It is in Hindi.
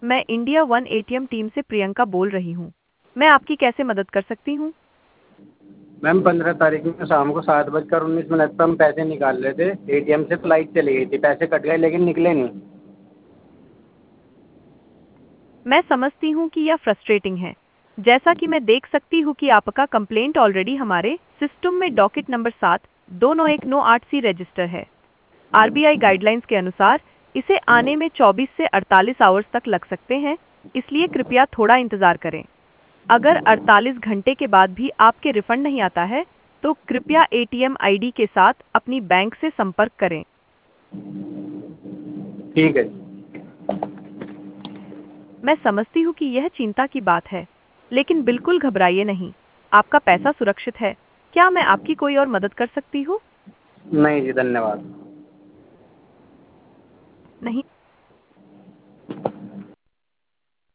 मैं इंडिया वन एटीएम टीम से प्रियंका बोल रही हूँ। मैं आपकी कैसे मदद कर सकती हूँ? मैम 15 तारीख में शाम को 7:19 पर हम पैसे निकाल रहे थे एटीएम से, तो लाइट चली गई थी, पैसे कट गए लेकिन निकले नहीं। मैं समझती हूँ कि यह फ्रस्ट्रेटिंग है। जैसा कि मैं देख सकती हूँ कि आपका कंप्लेंट ऑलरेडी हमारे सिस्टम में डॉकेट नंबर 7-29198C रजिस्टर है। आरबीआई गाइडलाइंस के अनुसार इसे आने में 24 से 48 आवर्स तक लग सकते हैं, इसलिए कृपया थोड़ा इंतजार करें। अगर 48 घंटे के बाद भी आपके रिफंड नहीं आता है, तो कृपया एटीएम आईडी के साथ अपनी बैंक से संपर्क करें। ठीक है। मैं समझती हूँ कि यह चिंता की बात है, लेकिन बिल्कुल घबराइए नहीं। आपका पैसा सुरक्षित है। क्या मैं आपकी कोई और मदद कर सकती हूँ? नहीं जी, धन्यवाद। नहीं।